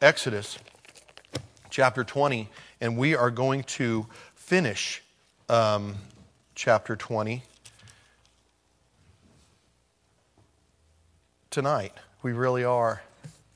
Exodus chapter 20, and we are going to finish chapter 20 tonight. We really are.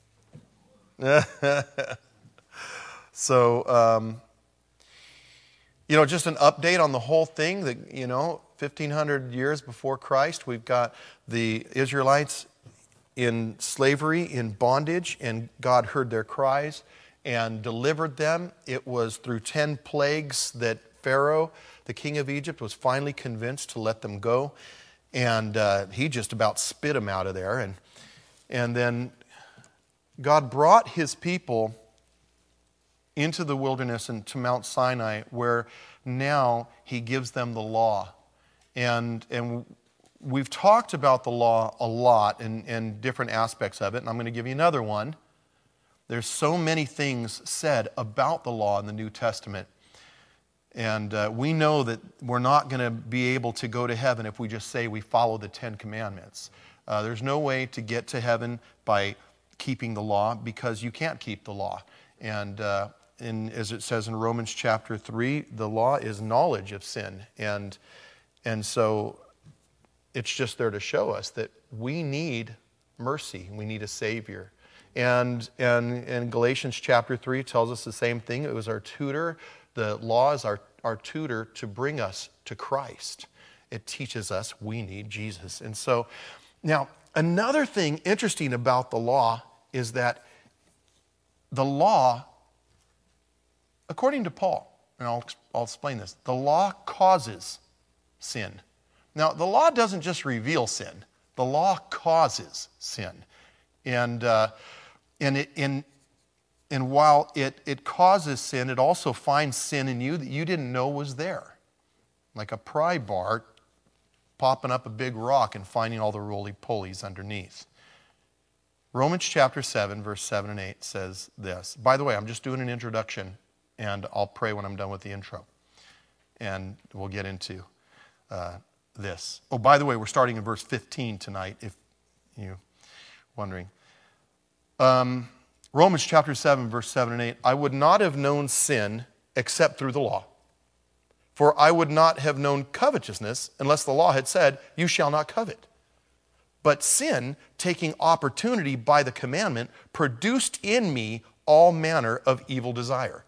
So, just an update on the whole thing. That 1,500 years before Christ, we've got the Israelites in slavery, in bondage, and God heard their cries and delivered them. It was through 10 plagues that Pharaoh, the king of Egypt, was finally convinced to let them go. And he just about spit them out of there. And then God brought his people into the wilderness and to Mount Sinai, where now he gives them the law. And we've talked about the law a lot and different aspects of it, and I'm going to give you another one. There's so many things said about the law in the New Testament. And we know that we're not going to be able to go to heaven if we just say we follow the 10 Commandments. There's no way to get to heaven by keeping the law, because you can't keep the law. And as it says in Romans chapter 3, the law is knowledge of sin. And so it's just there to show us that we need mercy. We need a Savior. And Galatians chapter 3 tells us the same thing. It was our tutor. The law is our tutor to bring us to Christ. It teaches us we need Jesus. And so, now, another thing interesting about the law is that the law, according to Paul, and I'll explain this, the law causes sin. Now, the law doesn't just reveal sin. The law causes sin. And while it causes sin, it also finds sin in you that you didn't know was there. Like a pry bar popping up a big rock and finding all the roly-polies underneath. Romans chapter 7, verse 7 and 8 says this. By the way, I'm just doing an introduction, and I'll pray when I'm done with the intro. And we'll get into this. Oh, by the way, we're starting in verse 15 tonight, if you're wondering. Romans chapter 7, verse 7 and 8. I would not have known sin except through the law. For I would not have known covetousness unless the law had said, you shall not covet. But sin, taking opportunity by the commandment, produced in me all manner of evil desire.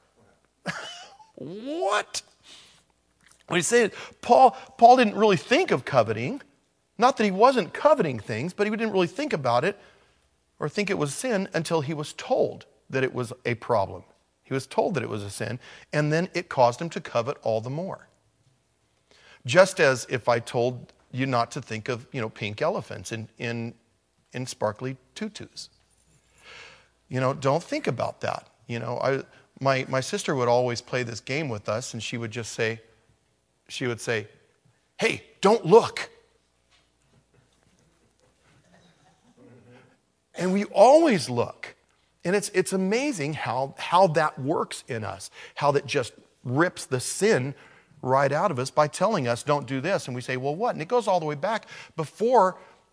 What? When he said, Paul didn't really think of coveting. Not that he wasn't coveting things, but he didn't really think about it or think it was sin until he was told that it was a problem. He was told that it was a sin, and then it caused him to covet all the more. Just as if I told you not to think of, pink elephants in sparkly tutus. Don't think about that. My sister would always play this game with us, and she would say, hey, don't look. And we always look. And it's amazing how that works in us, how that just rips the sin right out of us by telling us, don't do this. And we say, well, what? And it goes all the way back before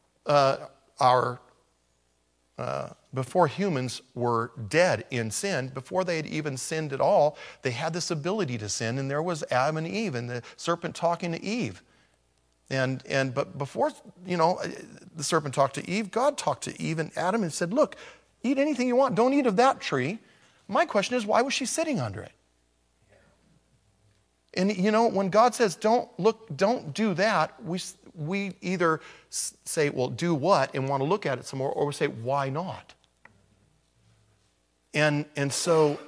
before humans were dead in sin, before they had even sinned at all, they had this ability to sin. And there was Adam and Eve and the serpent talking to Eve. But before, the serpent talked to Eve, God talked to Eve and Adam and said, look, eat anything you want. Don't eat of that tree. My question is, why was she sitting under it? And when God says, don't do that, we either say, well, do what? And want to look at it some more, or we say, why not? And so,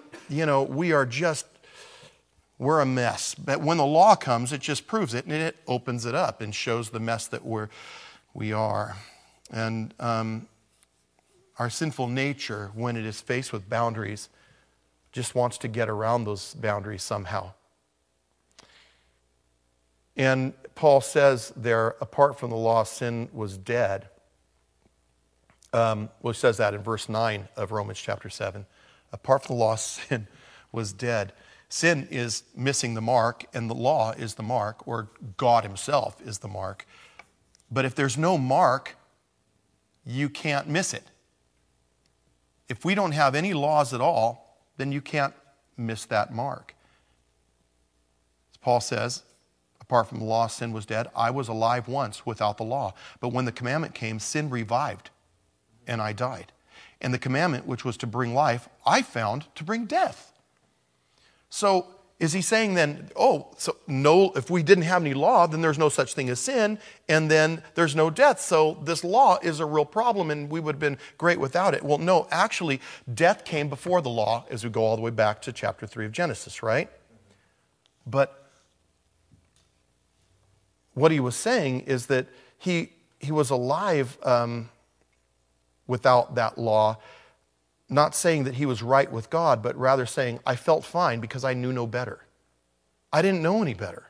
we're a mess. But when the law comes, it just proves it, and it opens it up and shows the mess that we are. And our sinful nature, when it is faced with boundaries, just wants to get around those boundaries somehow. And Paul says there, apart from the law, sin was dead. He says that in verse 9 of Romans chapter 7. Apart from the law, sin was dead. Sin is missing the mark, and the law is the mark, or God himself is the mark. But if there's no mark, you can't miss it. if we don't have any laws at all, then you can't miss that mark. As Paul says, apart from the law, sin was dead. I was alive once without the law. But when the commandment came, sin revived, and I died. And the commandment, which was to bring life, I found to bring death. So is he saying then, if we didn't have any law, then there's no such thing as sin, and then there's no death. So this law is a real problem, and we would have been great without it. Well, no, actually, death came before the law as we go all the way back to chapter 3 of Genesis, right? But what he was saying is that he was alive without that law, not saying that he was right with God, but rather saying, I felt fine because I knew no better. I didn't know any better.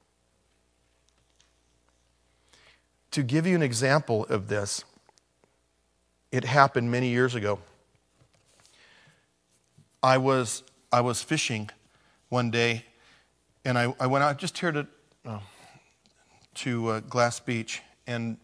To give you an example of this, it happened many years ago. I was fishing one day, and I went out just here to Glass Beach, and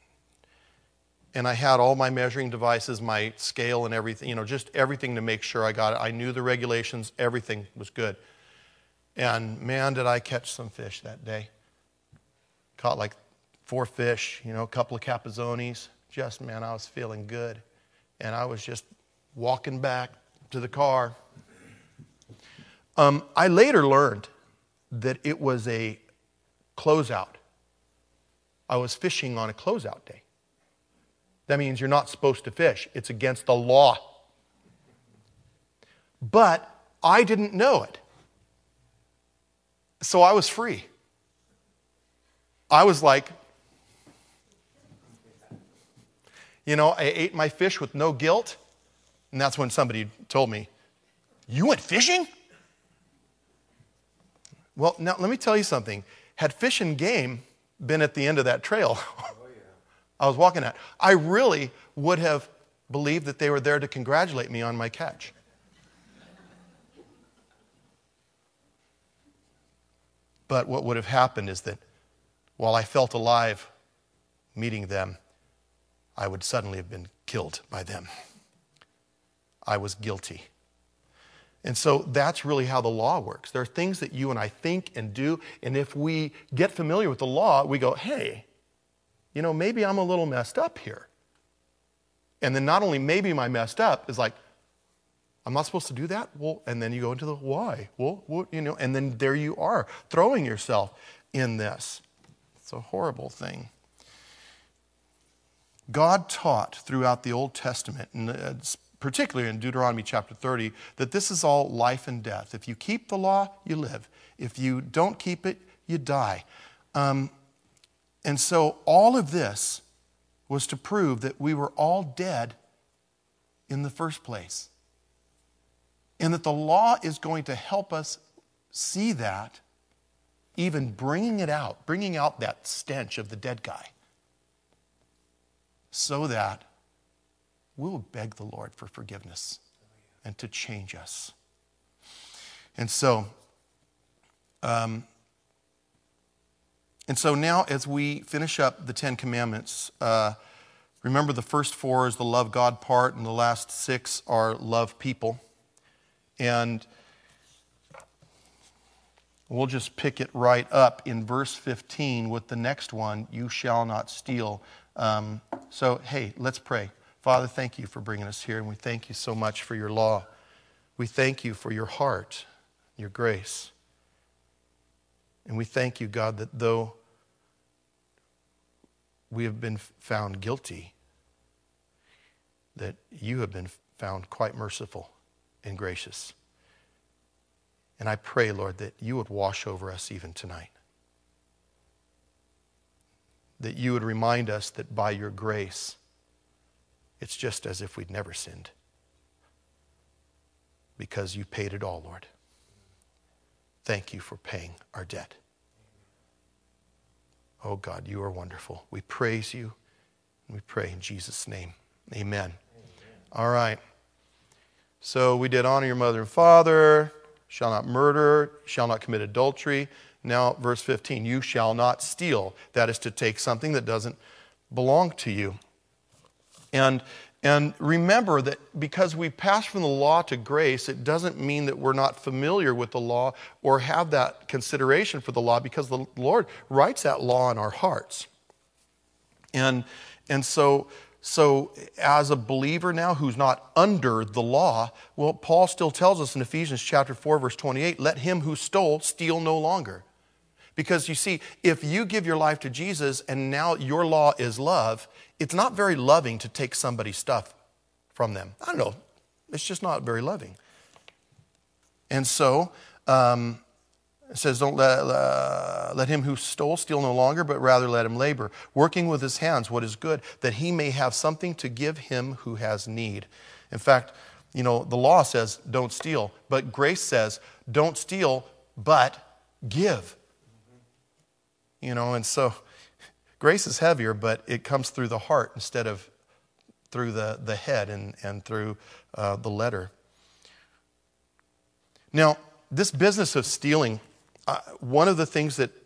I had all my measuring devices, my scale and everything, just everything to make sure I got it. I knew the regulations, everything was good. And man, did I catch some fish that day. Caught like 4 fish, a couple of capizones. Man, I was feeling good. And I was just walking back to the car. I later learned that it was a closeout. I was fishing on a closeout day. That means you're not supposed to fish. It's against the law. But I didn't know it. So I was free. I was like, I ate my fish with no guilt. And that's when somebody told me, you went fishing? Well, now let me tell you something. Had Fish and Game been at the end of that trail I was walking at, I really would have believed that they were there to congratulate me on my catch. But what would have happened is that while I felt alive meeting them, I would suddenly have been killed by them. I was guilty. And so that's really how the law works. There are things that you and I think and do, and if we get familiar with the law, we go, hey, maybe I'm a little messed up here. And then not only maybe am I messed up, it's like, I'm not supposed to do that? Well, and then you go into the why. Well, and then there you are, throwing yourself in this. It's a horrible thing. God taught throughout the Old Testament, and particularly in Deuteronomy chapter 30, that this is all life and death. If you keep the law, you live. If you don't keep it, you die. And so all of this was to prove that we were all dead in the first place. And that the law is going to help us see that, even bringing out that stench of the dead guy, so that we'll beg the Lord for forgiveness and to change us. And so now as we finish up the 10 Commandments, remember the first 4 is the love God part, and the last 6 are love people. And we'll just pick it right up in verse 15 with the next one, you shall not steal. So, hey, let's pray. Father, thank you for bringing us here, and we thank you so much for your law. We thank you for your heart, your grace. And we thank you, God, that though we have been found guilty, that you have been found quite merciful and gracious. And I pray, Lord, that you would wash over us even tonight. That you would remind us that by your grace, it's just as if we'd never sinned. Because you paid it all, Lord. Thank you for paying our debt. Oh God, you are wonderful. We praise you, and we pray in Jesus' name. Amen. All right. So we did honor your mother and father, shall not murder, shall not commit adultery. Now, verse 15, you shall not steal. That is to take something that doesn't belong to you. And And remember that because we passed from the law to grace, it doesn't mean that we're not familiar with the law or have that consideration for the law, because the Lord writes that law in our hearts. And so as a believer now who's not under the law, well, Paul still tells us in Ephesians chapter 4, verse 28, let him who stole steal no longer. Because you see, if you give your life to Jesus and now your law is love, it's not very loving to take somebody's stuff from them. I don't know. It's just not very loving. And so it says, don't let him who stole steal no longer, but rather let him labor, working with his hands what is good, that he may have something to give him who has need. In fact, the law says don't steal, but grace says don't steal, but give. And so grace is heavier, but it comes through the heart instead of through the head and through the letter. Now, this business of stealing, one of the things that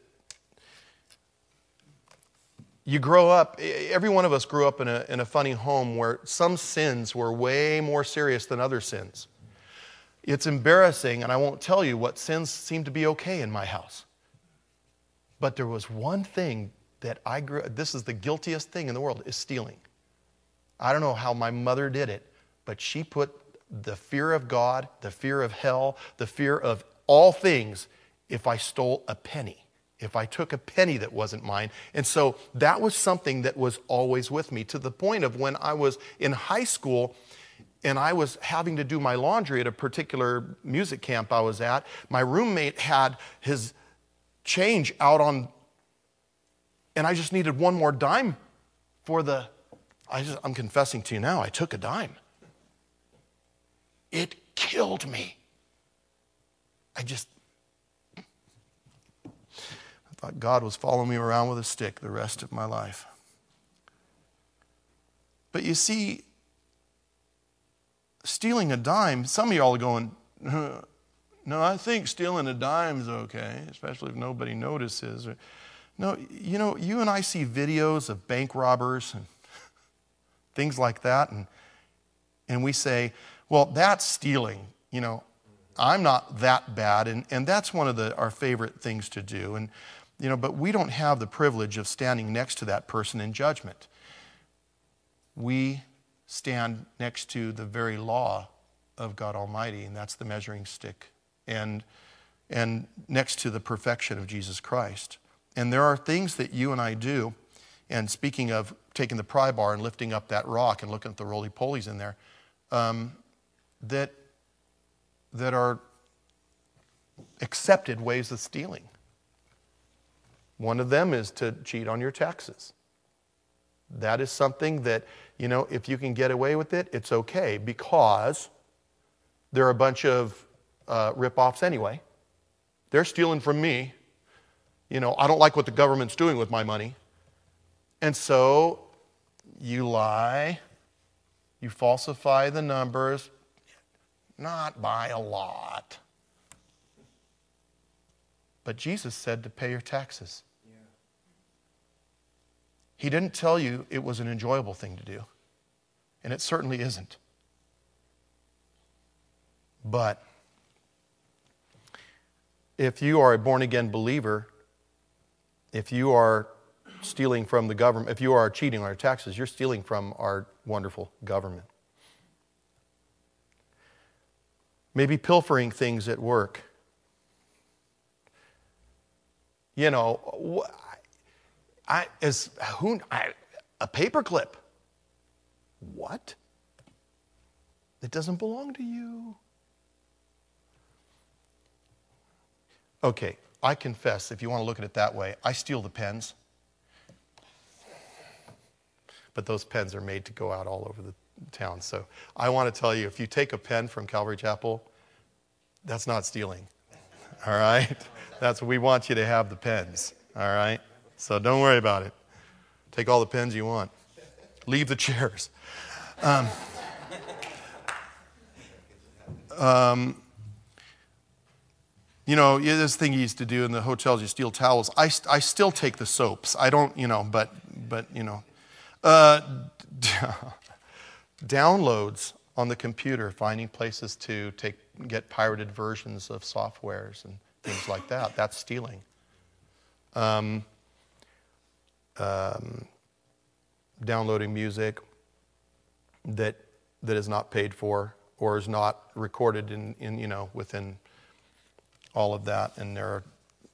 you grow up, every one of us grew up in a funny home where some sins were way more serious than other sins. It's embarrassing, and I won't tell you what sins seemed to be okay in my house. But there was one thing that this is the guiltiest thing in the world, is stealing. I don't know how my mother did it, but she put the fear of God, the fear of hell, the fear of all things if I stole a penny, if I took a penny that wasn't mine. And so that was something that was always with me, to the point of when I was in high school and I was having to do my laundry at a particular music camp I was at, my roommate had his change out on, and I just needed one more dime for I'm confessing to you now, I took a dime. It killed me. I thought God was following me around with a stick the rest of my life. But you see, stealing a dime, some of y'all are going, no, I think stealing a dime is okay, especially if nobody notices. No, you and I see videos of bank robbers and things like that, and we say, well, that's stealing. I'm not that bad, and that's one of our favorite things to do. And but we don't have the privilege of standing next to that person in judgment. We stand next to the very law of God Almighty, and that's the measuring stick. And next to the perfection of Jesus Christ. And there are things that you and I do, and speaking of taking the pry bar and lifting up that rock and looking at the roly-polies in there, that are accepted ways of stealing. One of them is to cheat on your taxes. That is something that, if you can get away with it, it's okay, because there are a bunch of rip-offs anyway. They're stealing from me. I don't like what the government's doing with my money. And so you lie, you falsify the numbers, not by a lot. But Jesus said to pay your taxes. Yeah. He didn't tell you it was an enjoyable thing to do. And it certainly isn't. But if you are a born-again believer, if you are stealing from the government, if you are cheating on our taxes, you're stealing from our wonderful government. Maybe pilfering things at work. A paperclip. What? It doesn't belong to you. Okay, I confess, if you want to look at it that way, I steal the pens. But those pens are made to go out all over the town. So I want to tell you, if you take a pen from Calvary Chapel, that's not stealing. All right? We want you to have the pens. All right? So don't worry about it. Take all the pens you want. Leave the chairs. This thing you used to do in the hotels, you steal towels. I still take the soaps. I don't, but Downloads on the computer, finding places to get pirated versions of softwares and things like that. That's stealing. Downloading music that is not paid for or is not recorded in within all of that. And there are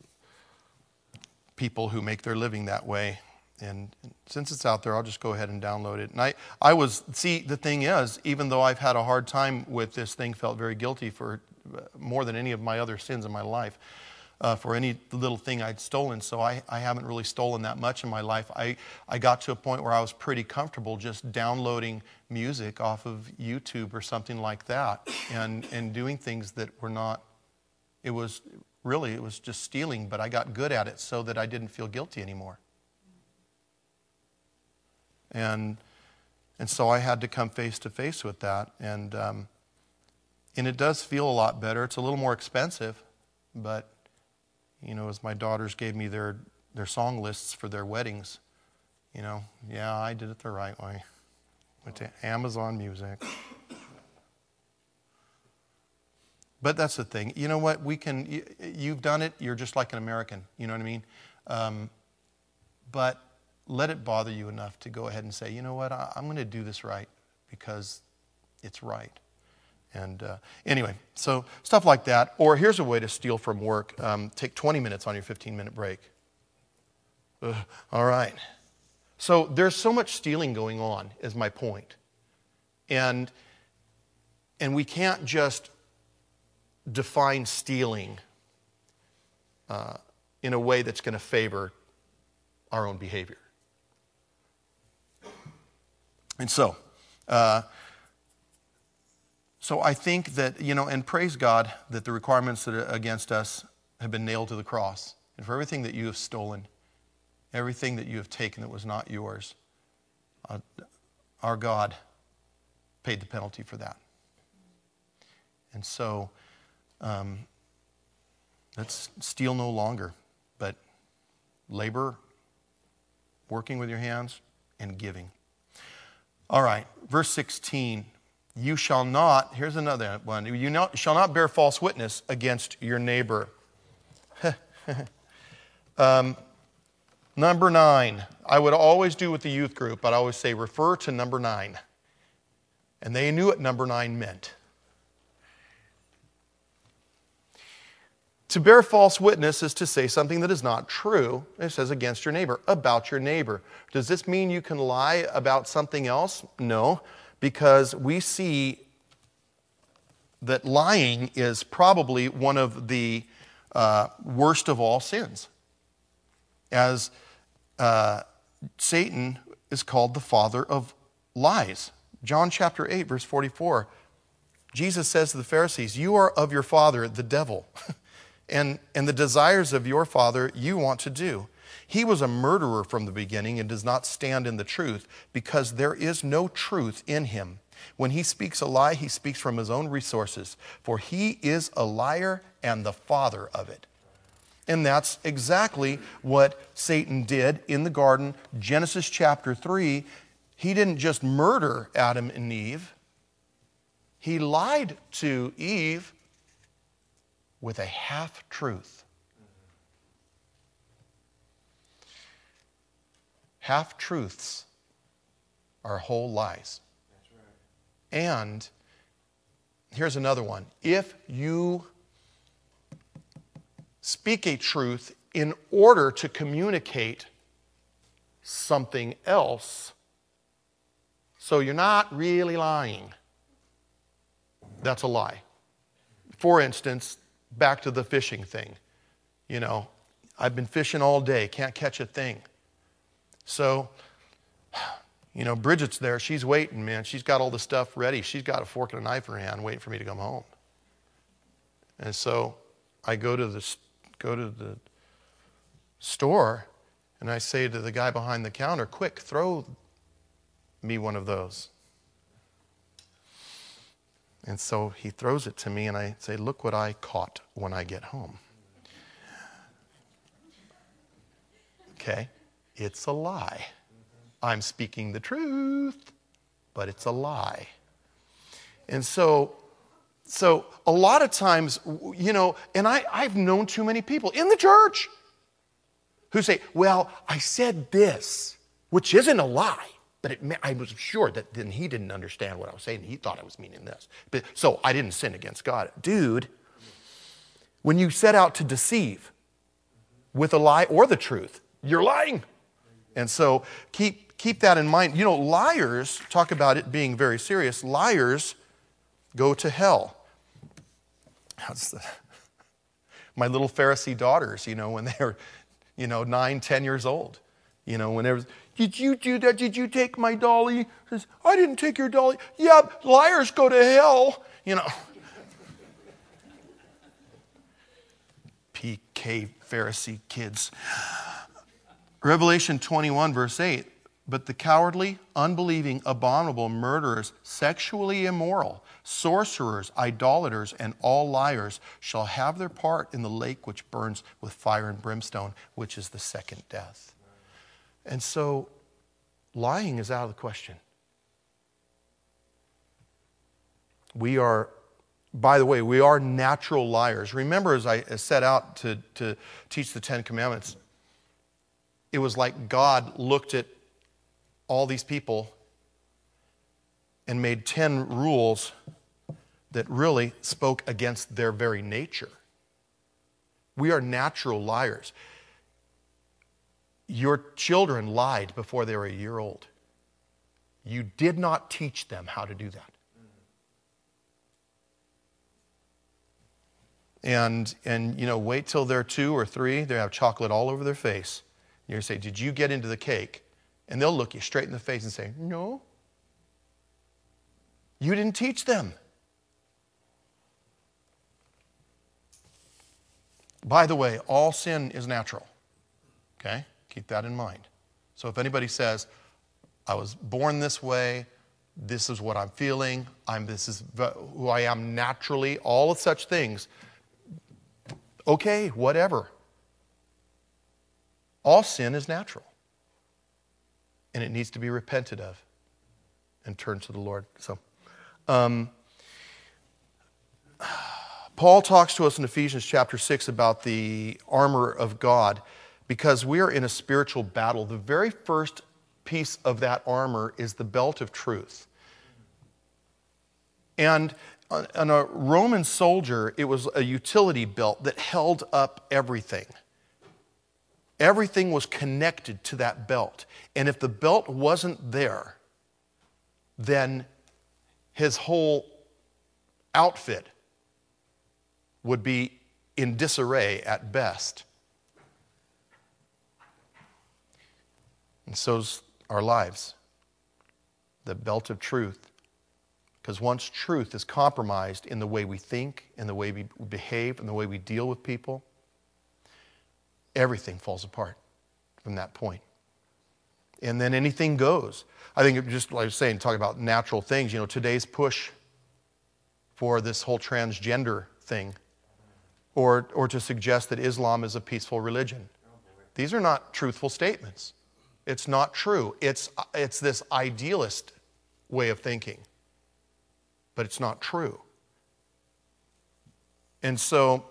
people who make their living that way. And since it's out there, I'll just go ahead and download it. And the thing is, even though I've had a hard time with this thing, felt very guilty for more than any of my other sins in my life, for any little thing I'd stolen. So I haven't really stolen that much in my life. I got to a point where I was pretty comfortable just downloading music off of YouTube or something like that and doing things that were not, it was just stealing, but I got good at it so that I didn't feel guilty anymore. And so I had to come face to face with that. And it does feel a lot better. It's a little more expensive, but as my daughters gave me their song lists for their weddings, yeah, I did it the right way. Went to Amazon Music. But that's the thing. You know what? You've done it. You're just like an American. You know what I mean? But let it bother you enough to go ahead and say, you know what? I'm going to do this right because it's right. And anyway, so stuff like that. Or here's a way to steal from work. Take 20 minutes on your 15-minute break. All right. So there's so much stealing going on, is my point. And we can't just define stealing in a way that's going to favor our own behavior. And so I think that, and praise God that the requirements that are against us have been nailed to the cross. And for everything that you have stolen, everything that you have taken that was not yours, our God paid the penalty for that. And so let's steal no longer, but labor, working with your hands, and giving. All right, verse 16. You shall not, here's another one, you shall not bear false witness against your neighbor. Number 9. I would always do with the youth group, I'd always say, refer to number 9. And they knew what number 9 meant. To bear false witness is to say something that is not true. It says against your neighbor, about your neighbor. Does this mean you can lie about something else? No, because we see that lying is probably one of the worst of all sins. As Satan is called the father of lies. John chapter 8, verse 44. Jesus says to the Pharisees, you are of your father, the devil. And the desires of your father you want to do. He was a murderer from the beginning and does not stand in the truth because there is no truth in him. When he speaks a lie, he speaks from his own resources, for he is a liar and the father of it. And that's exactly what Satan did in the garden. Genesis chapter 3, he didn't just murder Adam and Eve. He lied to Eve with a half-truth. Half-truths are whole lies. That's right. And here's another one. If you speak a truth in order to communicate something else, so you're not really lying, that's a lie. For instance, back to the fishing thing. I've been fishing all day, can't catch a thing. So, Bridget's there, she's waiting, man. She's got all the stuff ready. She's got a fork and a knife in her hand waiting for me to come home. And so I go to the store and I say to the guy behind the counter, quick, throw me one of those. And so he throws it to me and I say, look what I caught when I get home. Okay, it's a lie. I'm speaking the truth. but it's a lie. And so a lot of times, and I've known too many people in the church who say, well, I said this, which isn't a lie, but I was sure that then he didn't understand what I was saying. He thought I was meaning this. So I didn't sin against God. Dude, when you set out to deceive with a lie or the truth, you're lying. And so keep that in mind. Liars, talk about it being very serious, liars go to hell. My little Pharisee daughters, when they were 9, 10 years old. Whenever, did you do that? Did you take my dolly? Says, I didn't take your dolly. Yeah, liars go to hell. PK Pharisee kids. Revelation 21, verse 8. But the cowardly, unbelieving, abominable, murderers, sexually immoral, sorcerers, idolaters, and all liars shall have their part in the lake which burns with fire and brimstone, which is the second death. And so, lying is out of the question. By the way, we are natural liars. Remember, as I set out to teach the Ten Commandments, it was like God looked at all these people and made 10 rules that really spoke against their very nature. We are natural liars. Your children lied before they were a year old. You did not teach them how to do that. And wait till they're 2 or 3, they have chocolate all over their face. You're going to say, did you get into the cake? And they'll look you straight in the face and say, no. You didn't teach them. By the way, all sin is natural. Okay? Keep that in mind. So if anybody says, I was born this way, this is what I'm feeling, this is who I am naturally, all of such things, okay, whatever. All sin is natural. And it needs to be repented of and turned to the Lord. So, Paul talks to us in Ephesians chapter 6 about the armor of God because we are in a spiritual battle. The very first piece of that armor is the belt of truth. And on a Roman soldier, it was a utility belt that held up everything. Everything was connected to that belt. And if the belt wasn't there, then his whole outfit would be in disarray at best. And so's our lives. The belt of truth. Because once truth is compromised in the way we think, in the way we behave, in the way we deal with people, everything falls apart from that point. And then anything goes. I think just like I was saying, talking about natural things, today's push for this whole transgender thing, or to suggest that Islam is a peaceful religion. These are not truthful statements. It's not true. It's this idealist way of thinking. But it's not true. And so,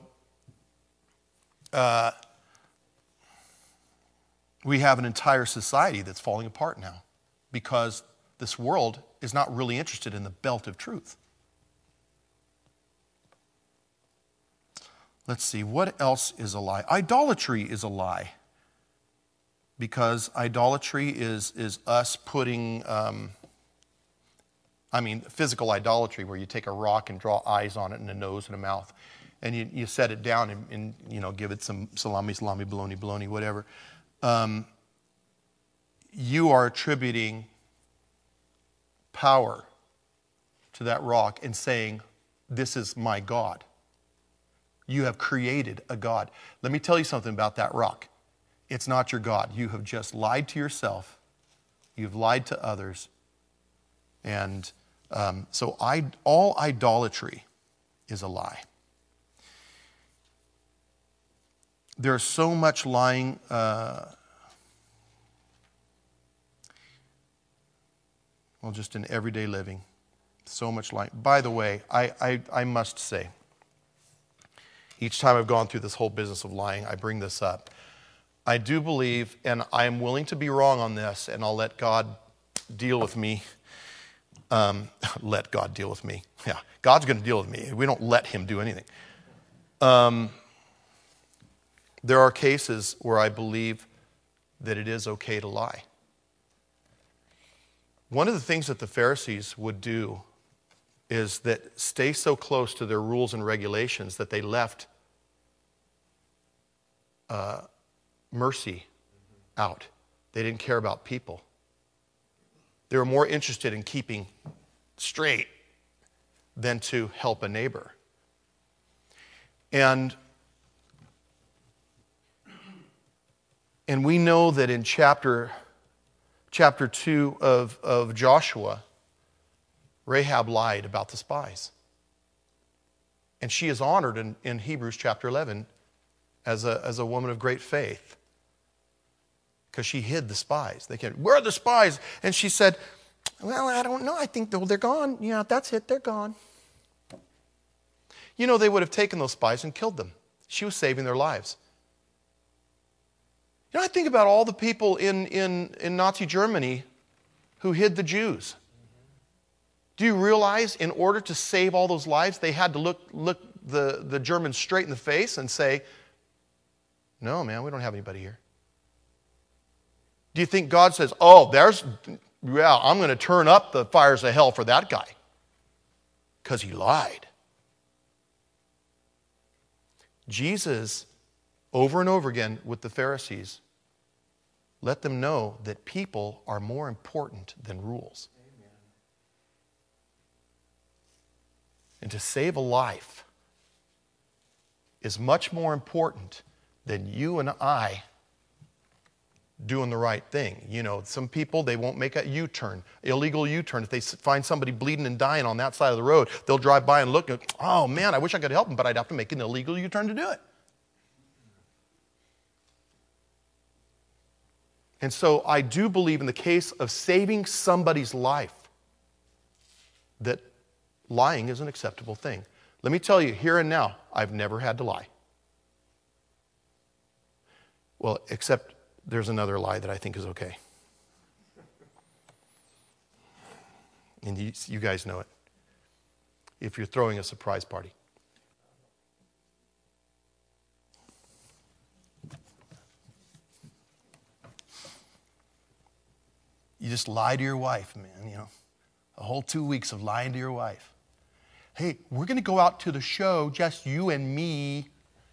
we have an entire society that's falling apart now because this world is not really interested in the belt of truth. Let's see, what else is a lie? Idolatry is a lie because idolatry is us putting, physical idolatry where you take a rock and draw eyes on it and a nose and a mouth and you set it down and give it some salami, bologna, whatever. You are attributing power to that rock and saying, this is my God. You have created a God. Let me tell you something about that rock. It's not your God. You have just lied to yourself. You've lied to others. And so all idolatry is a lie. There's so much lying. Well, just in everyday living. So much lying. By the way, I must say, each time I've gone through this whole business of lying, I bring this up. I do believe, and I am willing to be wrong on this, and I'll let God deal with me. Let God deal with me. Yeah, God's going to deal with me. We don't let him do anything. There are cases where I believe that it is okay to lie. One of the things that the Pharisees would do is that stay so close to their rules and regulations that they left mercy out. They didn't care about people. They were more interested in keeping straight than to help a neighbor. And we know that in chapter 2 of Joshua, Rahab lied about the spies. And she is honored in Hebrews chapter 11 as a woman of great faith. Because she hid the spies. They came, where are the spies? And she said, well, I don't know. I think they're gone. Yeah, that's it. They're gone. You know, they would have taken those spies and killed them. She was saving their lives. You know, I think about all the people in Nazi Germany who hid the Jews. Do you realize in order to save all those lives, they had to look the Germans straight in the face and say, no, man, we don't have anybody here. Do you think God says, I'm going to turn up the fires of hell for that guy? Because he lied. Jesus, over and over again with the Pharisees, let them know that people are more important than rules. Amen. And to save a life is much more important than you and I doing the right thing. You know, some people, they won't make a U-turn, illegal U-turn. If they find somebody bleeding and dying on that side of the road, they'll drive by and look and, oh man, I wish I could help them, but I'd have to make an illegal U-turn to do it. And so I do believe in the case of saving somebody's life that lying is an acceptable thing. Let me tell you, here and now, I've never had to lie. Well, except there's another lie that I think is okay. And you guys know it. If you're throwing a surprise party. You just lie to your wife, man, you know. A whole 2 weeks of lying to your wife. Hey, we're going to go out to the show, just you and me.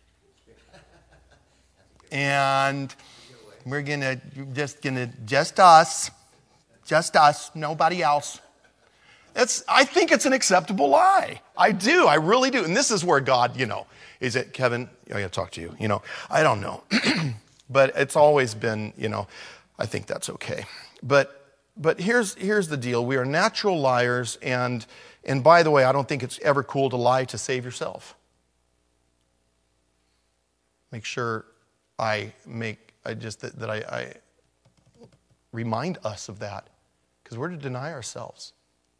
And we're just us, nobody else. I think it's an acceptable lie. I do, I really do. And this is where God, is it, Kevin? I got to talk to you. I don't know. But it's always been, I think that's okay. But here's the deal. We are natural liars, and by the way, I don't think it's ever cool to lie to save yourself. Make sure I remind us of that, because we're to deny ourselves.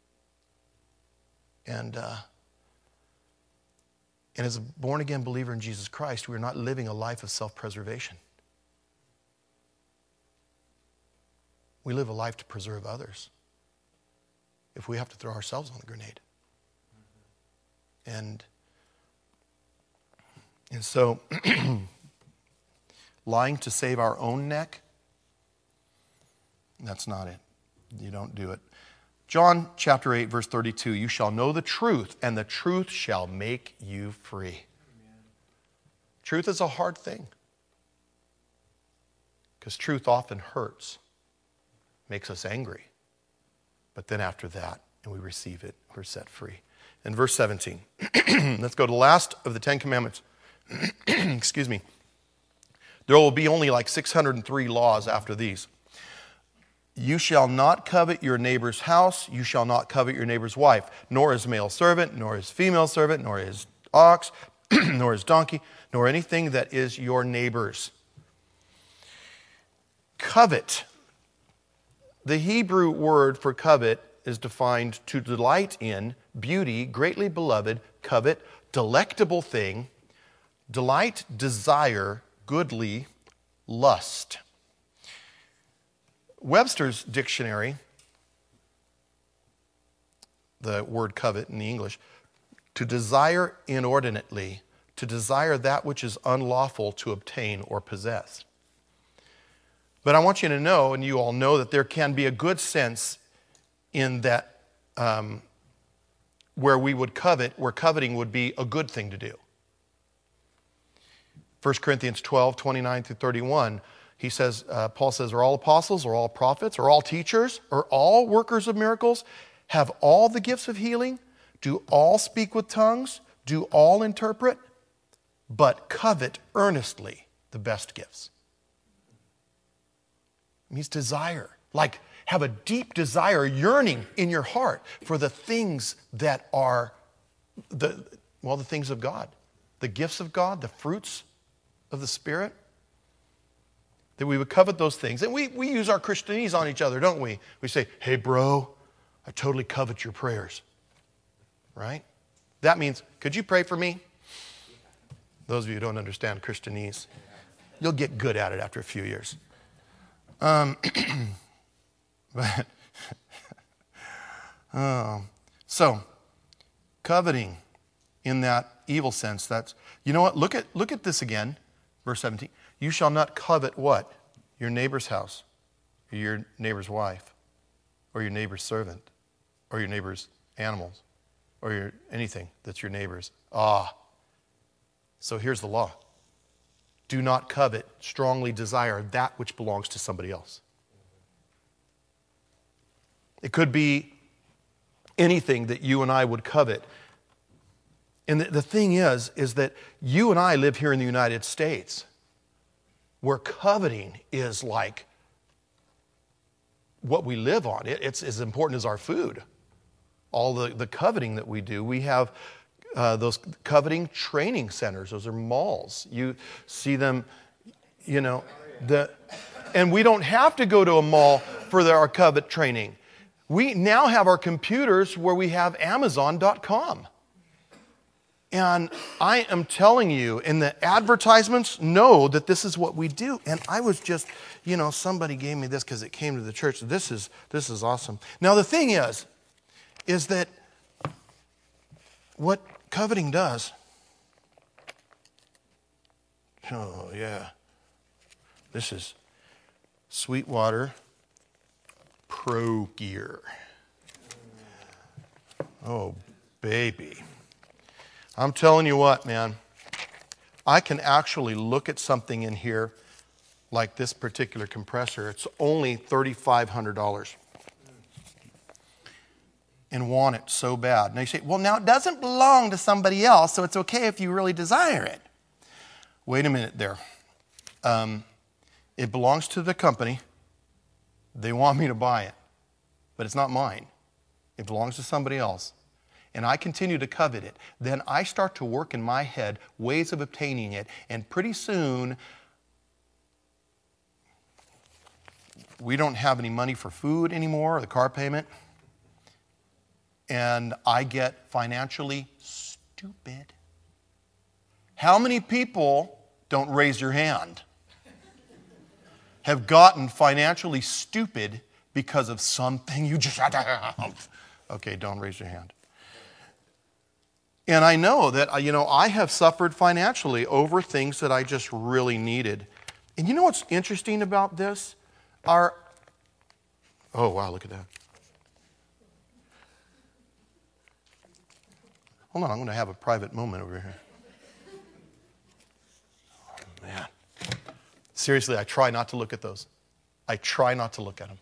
And as a born-again believer in Jesus Christ, we're not living a life of self-preservation. We live a life to preserve others. If we have to throw ourselves on the grenade. And so, lying to save our own neck, that's not it. You don't do it. John chapter 8, verse 32, you shall know the truth, and the truth shall make you free. Amen. Truth is a hard thing. Because truth often hurts, makes us angry. But then after that, and we receive it, we're set free. In verse 17, let's go to the last of the 10 commandments. Excuse me. There will be only like 603 laws after these. You shall not covet your neighbor's house. You shall not covet your neighbor's wife, nor his male servant, nor his female servant, nor his ox, nor his donkey, nor anything that is your neighbor's. Covet. The Hebrew word for covet is defined to delight in, beauty, greatly beloved, covet, delectable thing, delight, desire, goodly, lust. Webster's dictionary, the word covet in the English, to desire inordinately, to desire that which is unlawful to obtain or possess. But I want you to know, and you all know, that there can be a good sense in that where we would covet, where coveting would be a good thing to do. 1 Corinthians 12, 29 through 31, he says, Paul says, are all apostles, are all prophets, are all teachers, are all workers of miracles, have all the gifts of healing, do all speak with tongues, do all interpret, but covet earnestly the best gifts. It means desire, like have a deep desire, yearning in your heart for the things that are the things of God, the gifts of God, the fruits of the Spirit, that we would covet those things. And we use our Christianese on each other, don't we? We say, hey, bro, I totally covet your prayers, right? That means, could you pray for me? Those of you who don't understand Christianese, you'll get good at it after a few years. So, coveting in that evil sense, that's, you know what, look at this again, verse 17. You shall not covet what? Your neighbor's house, or your neighbor's wife, or your neighbor's servant, or your neighbor's animals, or your anything that's your neighbor's. So here's the law. Do not covet, strongly desire that which belongs to somebody else. It could be anything that you and I would covet. And the thing is that you and I live here in the United States, where coveting is like what we live on. It's as important as our food. All the coveting that we do. We have those coveting training centers. Those are malls. You see them, and we don't have to go to a mall for our covet training. We now have our computers where we have Amazon.com. And I am telling you, and the advertisements know that this is what we do. And I was just, somebody gave me this because it came to the church. This is awesome. Now the thing is that what coveting does, this is Sweetwater Pro Gear. Oh, baby. I'm telling you what, man. I can actually look at something in here like this particular compressor. It's only $3,500. And want it so bad. Now you say, well, now it doesn't belong to somebody else, so it's okay if you really desire it. Wait a minute there. It belongs to the company. They want me to buy it. But it's not mine. It belongs to somebody else. And I continue to covet it. Then I start to work in my head ways of obtaining it. And pretty soon, we don't have any money for food anymore, or the car payment. And I get financially stupid. How many people, don't raise your hand, have gotten financially stupid because of something you just had to have? Okay, don't raise your hand. And I know that, I have suffered financially over things that I just really needed. And you know what's interesting about this? Oh, wow, look at that. Hold on, I'm going to have a private moment over here. Oh, man. Seriously, I try not to look at those. I try not to look at them.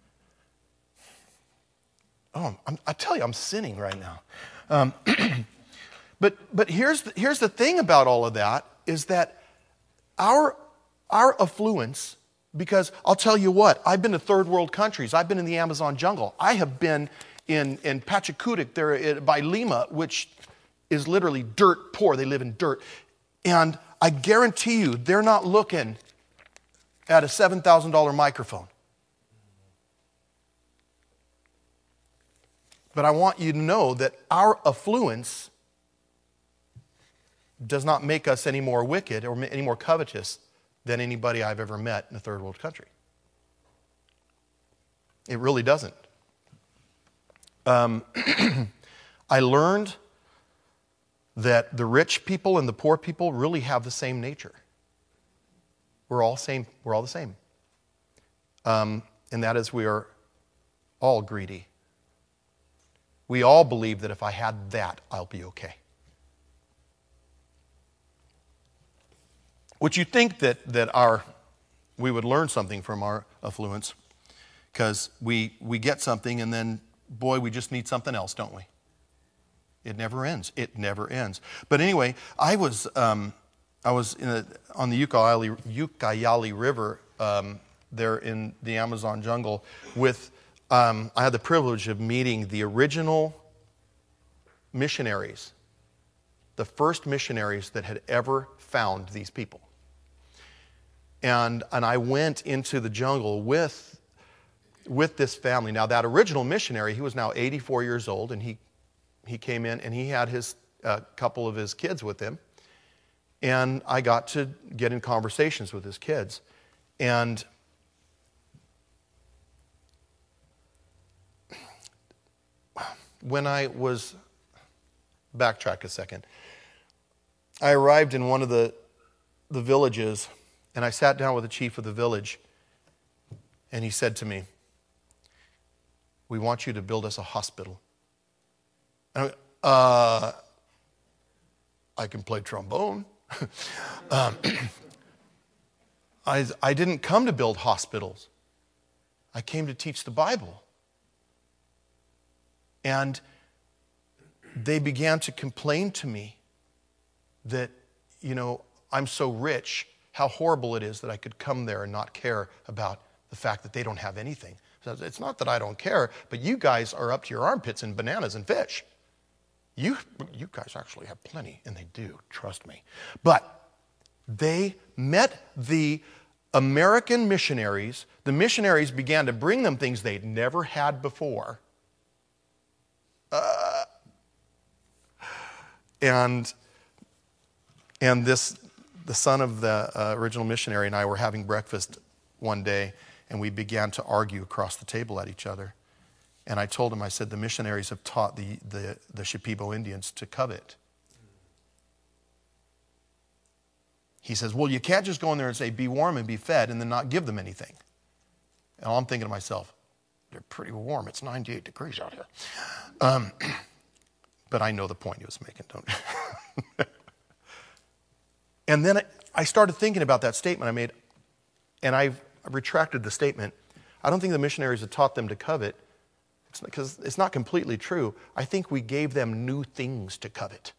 Oh, I tell you, I'm sinning right now. But here's the thing about all of that is that our affluence, because I'll tell you what, I've been to third world countries. I've been in the Amazon jungle. I have been in Pachacutic there by Lima, which is literally dirt poor. They live in dirt. And I guarantee you, they're not looking at a $7,000 microphone. But I want you to know that our affluence does not make us any more wicked or any more covetous than anybody I've ever met in a third world country. It really doesn't. I learned that the rich people and the poor people really have the same nature. We're all the same. And that is, we are all greedy. We all believe that if I had that, I'll be okay. Would you think that we would learn something from our affluence? Because we get something and then, boy, we just need something else, don't we? It never ends. It never ends. But anyway, I was on the Ucayali River there in the Amazon jungle with, I had the privilege of meeting the original missionaries, the first missionaries that had ever found these people. And I went into the jungle with this family. Now, that original missionary, he was now 84 years old, and he came in and he had his couple of his kids with him. And I got to get in conversations with his kids. And when I was, backtrack a second, I arrived in one of the villages, and I sat down with the chief of the village, and he said to me, "We want you to build us a hospital." And I can play trombone. I didn't come to build hospitals. I came to teach the Bible. And they began to complain to me that, I'm so rich, how horrible it is that I could come there and not care about the fact that they don't have anything. So it's not that I don't care, but you guys are up to your armpits in bananas and fish. You guys actually have plenty, and they do, trust me. But they met the American missionaries. The missionaries began to bring them things they'd never had before. And the son of the original missionary and I were having breakfast one day, and we began to argue across the table at each other. And I told him, I said, the missionaries have taught the Shipibo Indians to covet. He says, well, you can't just go in there and say, be warm and be fed, and then not give them anything. And I'm thinking to myself, they're pretty warm. It's 98 degrees out here. But I know the point he was making, don't you? And then I started thinking about that statement I made, and I've retracted the statement. I don't think the missionaries had taught them to covet, because it's not completely true. I think we gave them new things to covet.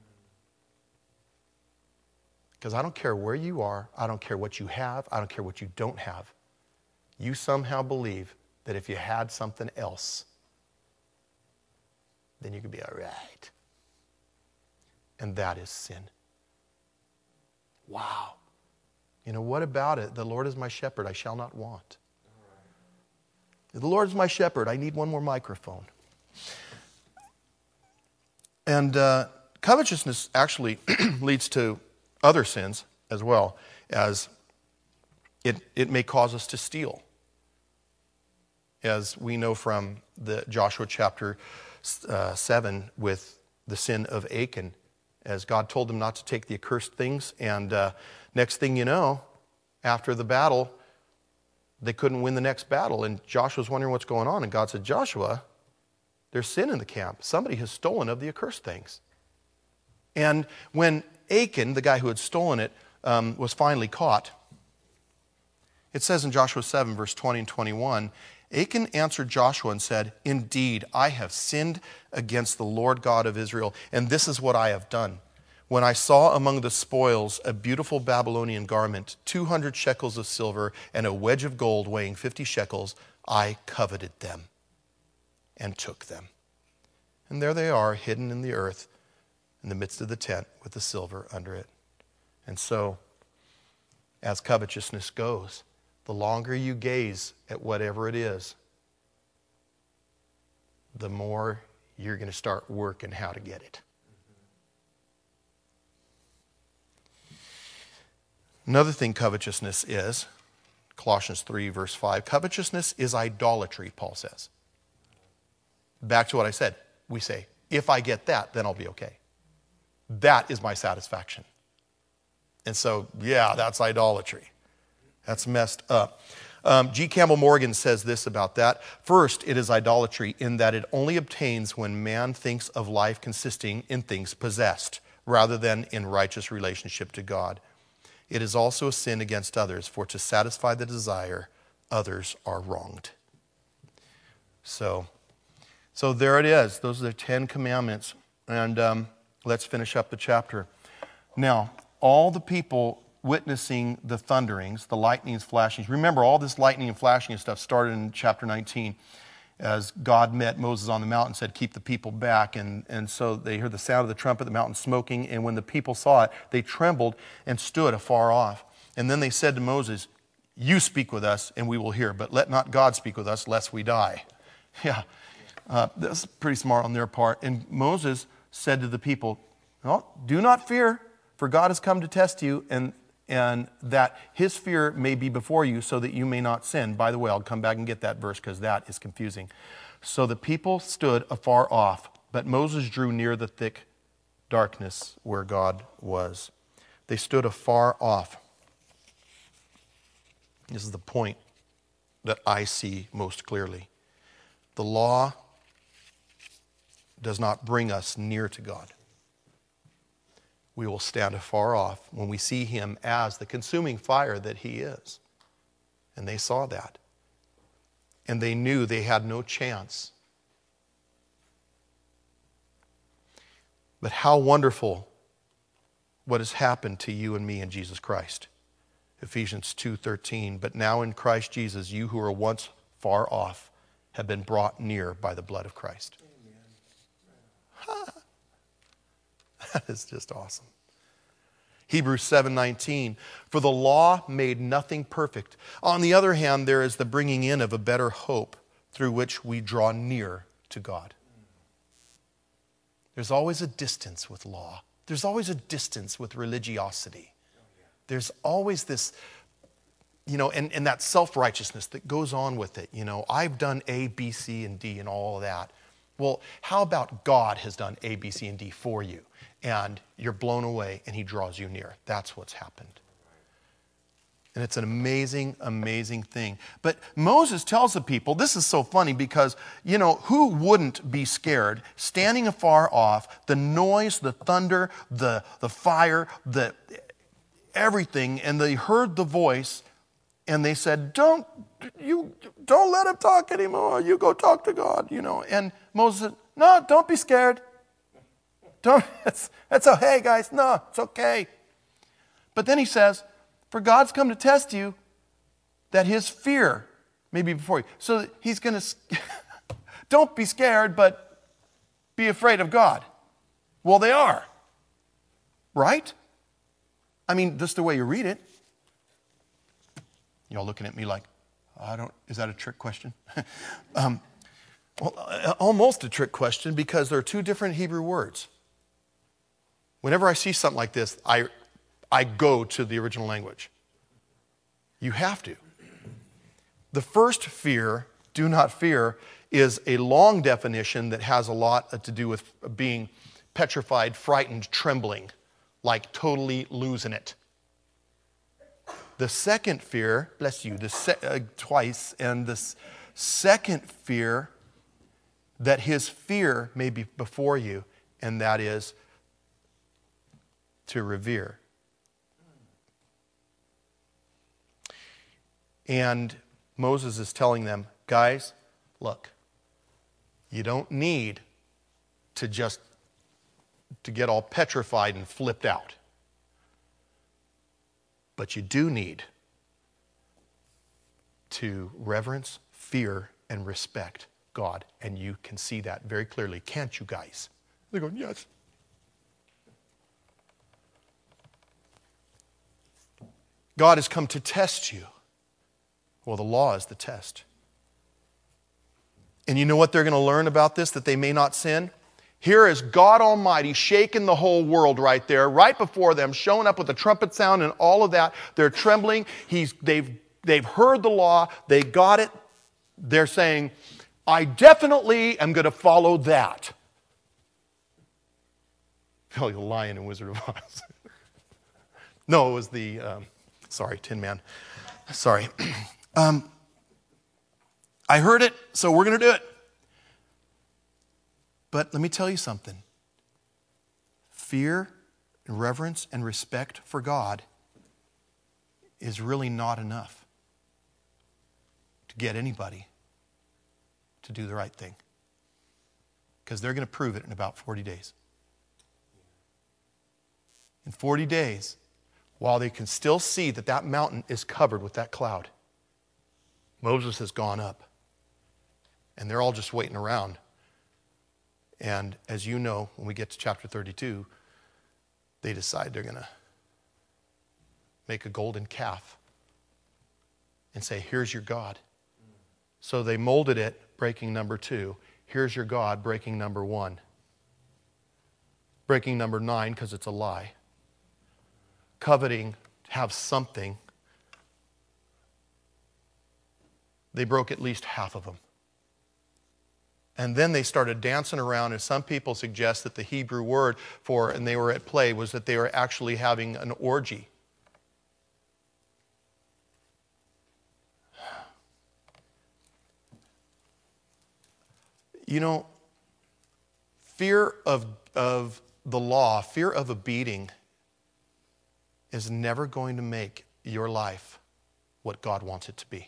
Because I don't care where you are, I don't care what you have, I don't care what you don't have. You somehow believe that if you had something else, then you could be all right. And that is sin. Wow. What about it? The Lord is my shepherd, I shall not want. The Lord is my shepherd. I need one more microphone. And covetousness actually leads to other sins as well, as it may cause us to steal. As we know from the Joshua chapter 7 with the sin of Achan, as God told them not to take the accursed things, and next thing you know, after the battle, they couldn't win the next battle, and Joshua's wondering what's going on, and God said, Joshua, there's sin in the camp. Somebody has stolen of the accursed things. And when Achan, the guy who had stolen it, was finally caught, it says in Joshua 7, verse 20 and 21, Achan answered Joshua and said, indeed, I have sinned against the Lord God of Israel, and this is what I have done. When I saw among the spoils a beautiful Babylonian garment, 200 shekels of silver, and a wedge of gold weighing 50 shekels, I coveted them and took them. And there they are, hidden in the earth, in the midst of the tent, with the silver under it. And so, as covetousness goes, the longer you gaze at whatever it is, the more you're going to start working how to get it. Another thing covetousness is, Colossians 3, verse 5, covetousness is idolatry, Paul says. Back to what I said. We say, if I get that, then I'll be okay. That is my satisfaction. And so, yeah, that's idolatry. That's messed up. G. Campbell Morgan says this about that. First, it is idolatry in that it only obtains when man thinks of life consisting in things possessed, rather than in righteous relationship to God. It is also a sin against others, for to satisfy the desire, others are wronged. So there it is. Those are the 10 commandments. And let's finish up the chapter. Now, all the people witnessing the thunderings, the lightnings, flashings. Remember, all this lightning and flashing and stuff started in chapter 19 as God met Moses on the mountain and said, keep the people back. And so they heard the sound of the trumpet, the mountain smoking. And when the people saw it, they trembled and stood afar off. And then they said to Moses, you speak with us and we will hear, but let not God speak with us lest we die. Yeah, that's pretty smart on their part. And Moses said to the people, no, do not fear, for God has come to test you, and that his fear may be before you so that you may not sin. By the way, I'll come back and get that verse because that is confusing. So the people stood afar off, but Moses drew near the thick darkness where God was. They stood afar off. This is the point that I see most clearly. The law does not bring us near to God. We will stand afar off when we see him as the consuming fire that he is. And they saw that. And they knew they had no chance. But how wonderful what has happened to you and me in Jesus Christ. Ephesians 2:13, but now in Christ Jesus, you who were once far off have been brought near by the blood of Christ. That is just awesome. Hebrews 7:19, for the law made nothing perfect. On the other hand, there is the bringing in of a better hope through which we draw near to God. There's always a distance with law. There's always a distance with religiosity. There's always this, and that self-righteousness that goes on with it. I've done A, B, C, and D and all of that. Well, how about God has done A, B, C, and D for you? And you're blown away and he draws you near. That's what's happened. And it's an amazing, amazing thing. But Moses tells the people, this is so funny because, who wouldn't be scared standing afar off, the noise, the thunder, the fire, the everything, and they heard the voice and they said, don't let him talk anymore. You go talk to God, And Moses said, no, don't be scared. It's okay, guys. No, it's okay. But then he says, for God's come to test you that his fear may be before you. So he's going to, don't be scared, but be afraid of God. Well, they are. Right? I mean, that's the way you read it. Y'all looking at me like, is that a trick question? Well, almost a trick question because there are two different Hebrew words. Whenever I see something like this, I go to the original language. You have to. The first fear, do not fear, is a long definition that has a lot to do with being petrified, frightened, trembling, like totally losing it. The second fear, bless you, twice, and the second fear, that his fear may be before you, and that is to revere. And Moses is telling them, guys, look, you don't need to get all petrified and flipped out. But you do need to reverence, fear, and respect God. And you can see that very clearly, can't you guys? They're going, yes. God has come to test you. Well, the law is the test. And you know what they're going to learn about this, that they may not sin? Here is God Almighty shaking the whole world right there, right before them, showing up with a trumpet sound and all of that. They're trembling. They've heard the law. They got it. They're saying, I definitely am going to follow that. Oh, the Lion and Wizard of Oz. No, it was the, Tin Man. Sorry. I heard it, so we're going to do it. But let me tell you something. Fear, reverence, and respect for God is really not enough to get anybody to do the right thing. Because they're going to prove it in about 40 days. In 40 days, while they can still see that that mountain is covered with that cloud, Moses has gone up. And they're all just waiting around. And as you know, when we get to chapter 32, they decide they're going to make a golden calf and say, here's your God. So they molded it, breaking number 2. Here's your God, breaking number 1. Breaking number 9, because it's a lie. Coveting, have something. They broke at least half of them. And then they started dancing around, and some people suggest that the Hebrew word for, and they were at play, was that they were actually having an orgy. You know, fear of the law, fear of a beating is never going to make your life what God wants it to be.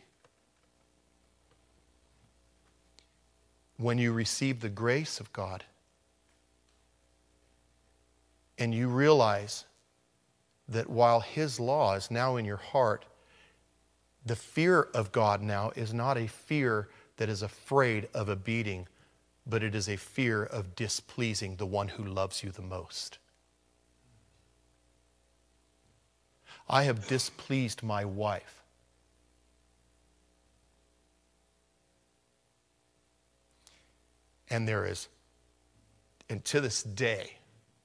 When you receive the grace of God and you realize that while His law is now in your heart, the fear of God now is not a fear that is afraid of a beating, but it is a fear of displeasing the one who loves you the most. I have displeased my wife. And there is, and to this day,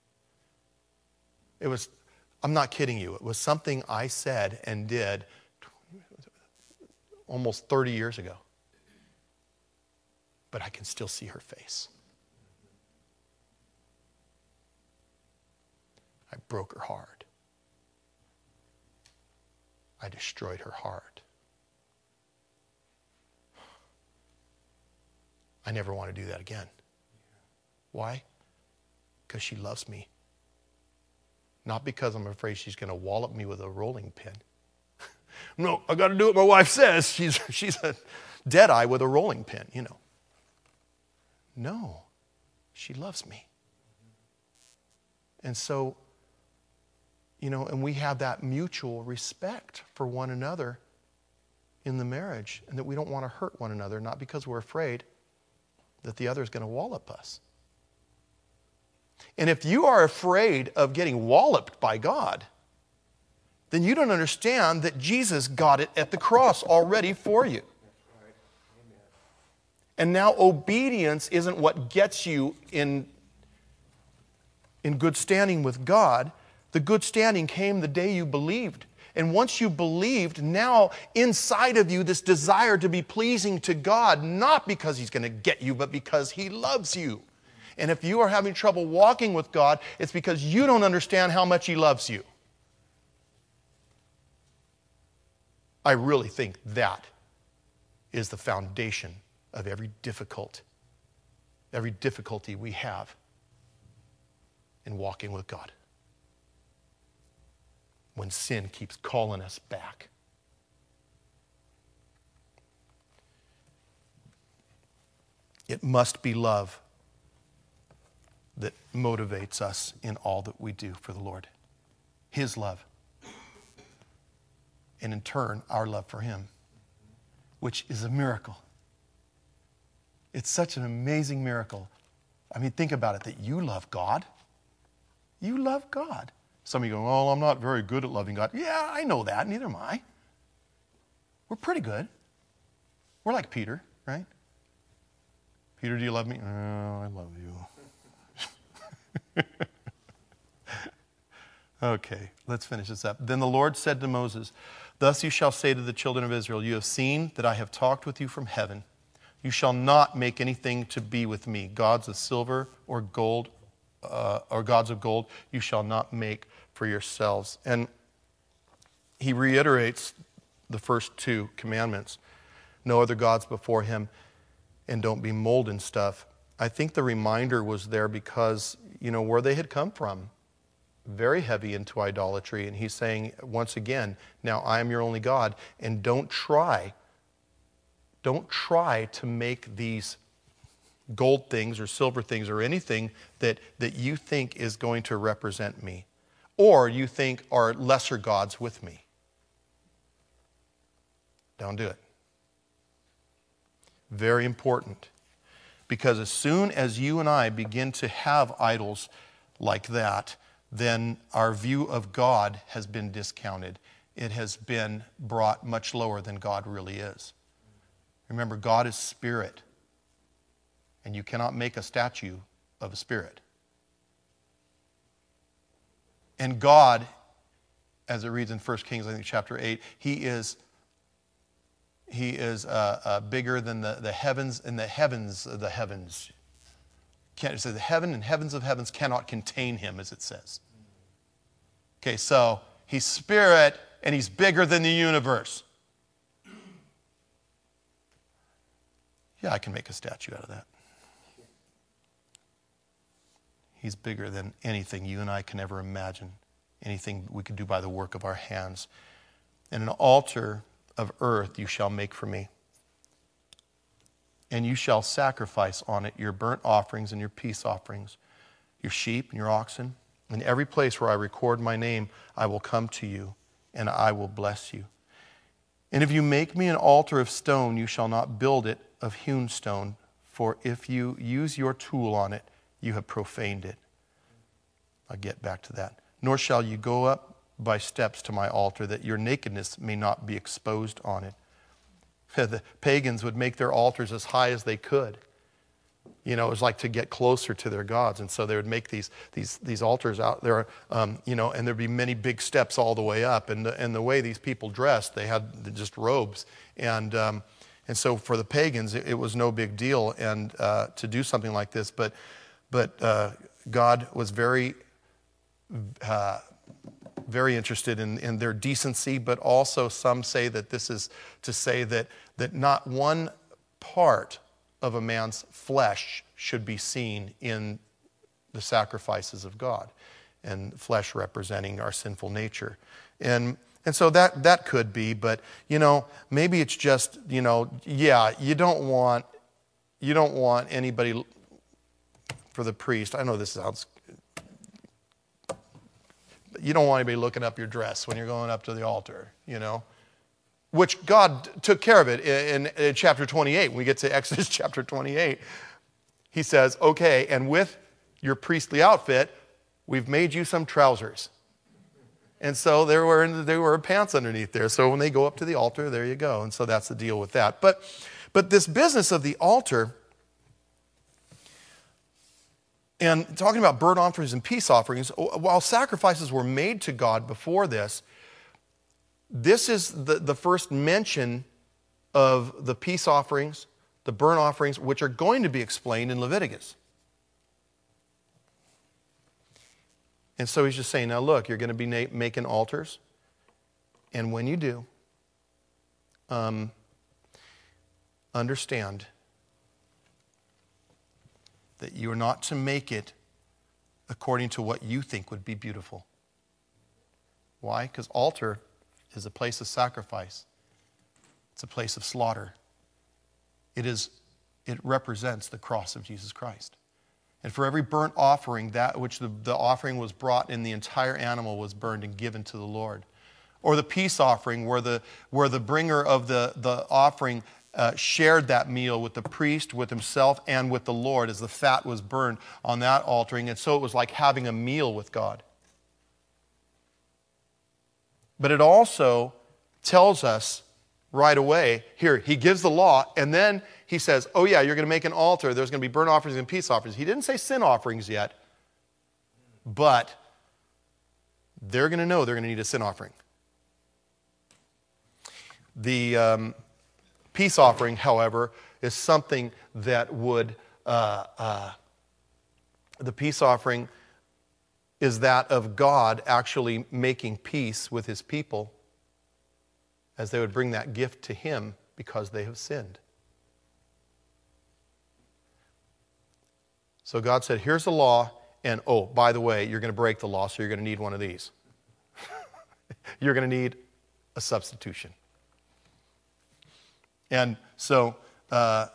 I'm not kidding you, it was something I said and did almost 30 years ago. But I can still see her face. I broke her heart. I destroyed her heart. I never want to do that again. Why? Because she loves me. Not because I'm afraid she's going to wallop me with a rolling pin. No, I got to do what my wife says. She's a deadeye with a rolling pin, you know. No, she loves me. And so, you know, and we have that mutual respect for one another in the marriage, and that we don't want to hurt one another, not because we're afraid that the other is going to wallop us. And if you are afraid of getting walloped by God, then you don't understand that Jesus got it at the cross already for you. And now obedience isn't what gets you in good standing with God. The good standing came the day you believed. And once you believed, now inside of you, this desire to be pleasing to God, not because He's going to get you, but because He loves you. And if you are having trouble walking with God, it's because you don't understand how much He loves you. I really think that is the foundation of every difficulty we have in walking with God. When sin keeps calling us back. It must be love that motivates us in all that we do for the Lord. His love. And in turn, our love for Him, which is a miracle. It's such an amazing miracle. I mean, think about it, that you love God. You love God. Some of you go, oh, I'm not very good at loving God. Yeah, I know that. Neither am I. We're pretty good. We're like Peter, right? Peter, do you love me? Oh, I love you. Okay, let's finish this up. Then the Lord said to Moses, thus you shall say to the children of Israel, you have seen that I have talked with you from heaven. You shall not make anything to be with me, gods of silver or gold, or gods of gold, you shall not make for yourselves. And he reiterates the first two commandments. No other gods before him, and don't be molding stuff. I think the reminder was there because, where they had come from, very heavy into idolatry. And he's saying, once again, now I am your only God, and don't try to make these gold things or silver things or anything that you think is going to represent me or you think are lesser gods with me. Don't do it. Very important. Because as soon as you and I begin to have idols like that, then our view of God has been discounted. It has been brought much lower than God really is. Remember, God is spirit. And you cannot make a statue of a spirit. And God, as it reads in 1 Kings, I think chapter 8, He is bigger than the heavens and the heavens of the heavens. It says the heaven and heavens of heavens cannot contain Him, as it says. Okay, so He's spirit and He's bigger than the universe. Yeah, I can make a statue out of that. He's bigger than anything you and I can ever imagine, anything we could do by the work of our hands. And an altar of earth you shall make for me. And you shall sacrifice on it your burnt offerings and your peace offerings, your sheep and your oxen. In every place where I record my name, I will come to you, and I will bless you. And if you make me an altar of stone, you shall not build it of hewn stone, for if you use your tool on it, you have profaned it. I'll get back to that. Nor shall you go up by steps to my altar, that your nakedness may not be exposed on it. The pagans would make their altars as high as they could. It was like to get closer to their gods. And so they would make these altars out there, and there'd be many big steps all the way up. And the way these people dressed, they had just robes. And so for the pagans, it was no big deal and to do something like this. But God was very interested in their decency, but also some say that this is to say that not one part of a man's flesh should be seen in the sacrifices of God, and flesh representing our sinful nature. And so that could be, but maybe it's just, you don't want anybody, for the priest, I know this sounds, you don't want anybody looking up your dress when you're going up to the altar, which God took care of it in chapter 28. When we get to Exodus chapter 28, He says, okay, and with your priestly outfit, we've made you some trousers. And so there were pants underneath there. So when they go up to the altar, there you go. And so that's the deal with that. But this business of the altar, and talking about burnt offerings and peace offerings, while sacrifices were made to God before this is the first mention of the peace offerings, the burnt offerings, which are going to be explained in Leviticus. And so He's just saying, now look, you're going to be making altars. And when you do, understand that you are not to make it according to what you think would be beautiful. Why? Because altar is a place of sacrifice. It's a place of slaughter. It represents the cross of Jesus Christ. And for every burnt offering, that which the offering was brought in, the entire animal was burned and given to the Lord. Or the peace offering, where the bringer of the offering shared that meal with the priest, with himself, and with the Lord, as the fat was burned on that altar. And so it was like having a meal with God. But it also tells us right away. Here, he gives the law, and then he says, oh yeah, you're going to make an altar. There's going to be burnt offerings and peace offerings. He didn't say sin offerings yet, but they're going to know they're going to need a sin offering. The peace offering, however, is something that would, the peace offering is that of God actually making peace with his people as they would bring that gift to him because they have sinned. So God said, here's the law, and oh, by the way, you're going to break the law, so you're going to need one of these. You're going to need a substitution. And so, the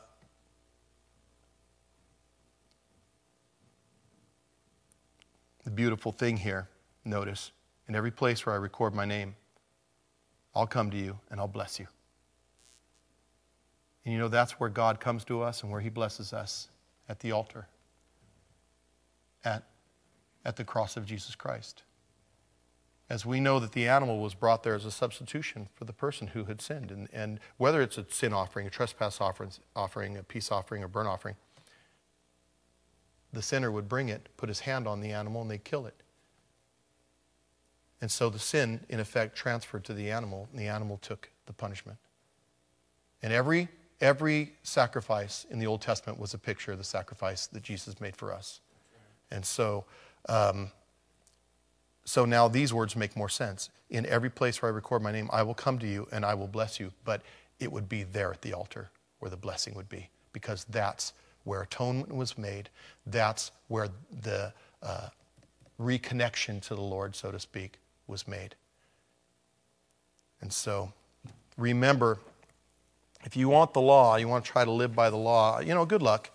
beautiful thing here, notice, in every place where I record my name, I'll come to you and I'll bless you. And you know, that's where God comes to us and where he blesses us, at the altar, at the cross of Jesus Christ. As we know that the animal was brought there as a substitution for the person who had sinned. And whether it's a sin offering, a trespass offering, a peace offering, or burnt offering, the sinner would bring it, put his hand on the animal, and they'd kill it. And so the sin, in effect, transferred to the animal, and the animal took the punishment. And every sacrifice in the Old Testament was a picture of the sacrifice that Jesus made for us. And so, so now these words make more sense. In every place where I record my name, I will come to you and I will bless you. But it would be there at the altar where the blessing would be, because that's where atonement was made. That's where the reconnection to the Lord, so to speak, was made. And so, remember, if you want the law, you want to try to live by the law, good luck.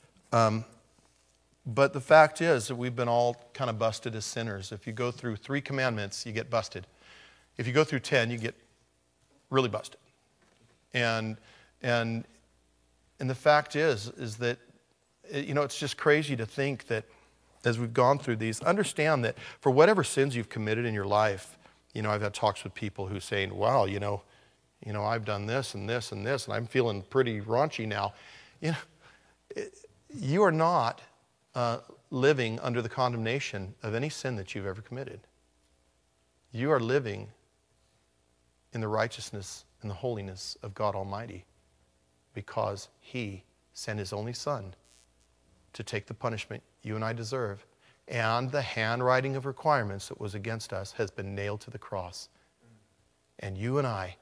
But the fact is that we've been all kind of busted as sinners. If you go through 3 commandments, you get busted. If you go through 10, you get really busted. And the fact is that, it's just crazy to think that as we've gone through these, understand that for whatever sins you've committed in your life, I've had talks with people who are saying, wow, I've done this and this and this, and I'm feeling pretty raunchy now. You are not living under the condemnation of any sin that you've ever committed. You are living in the righteousness and the holiness of God Almighty, because he sent his only Son to take the punishment you and I deserve, and the handwriting of requirements that was against us has been nailed to the cross. And you and I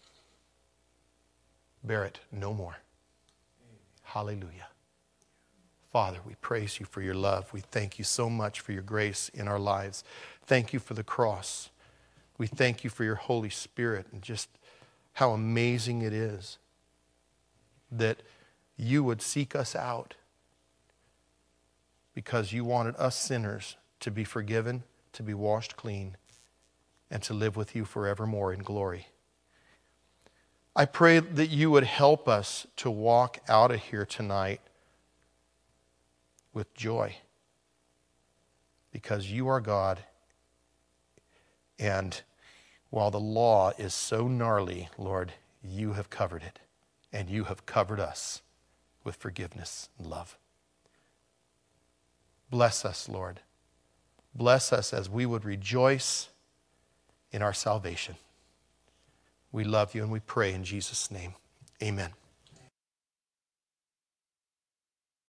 bear it no more. Hallelujah. Father, we praise you for your love. We thank you so much for your grace in our lives. Thank you for the cross. We thank you for your Holy Spirit, and just how amazing it is that you would seek us out because you wanted us sinners to be forgiven, to be washed clean, and to live with you forevermore in glory. I pray that you would help us to walk out of here tonight with joy, because you are God. And while the law is so gnarly, Lord, you have covered it, and you have covered us with forgiveness and love. Bless us, Lord. Bless us as we would rejoice in our salvation. We love you and we pray in Jesus' name. Amen.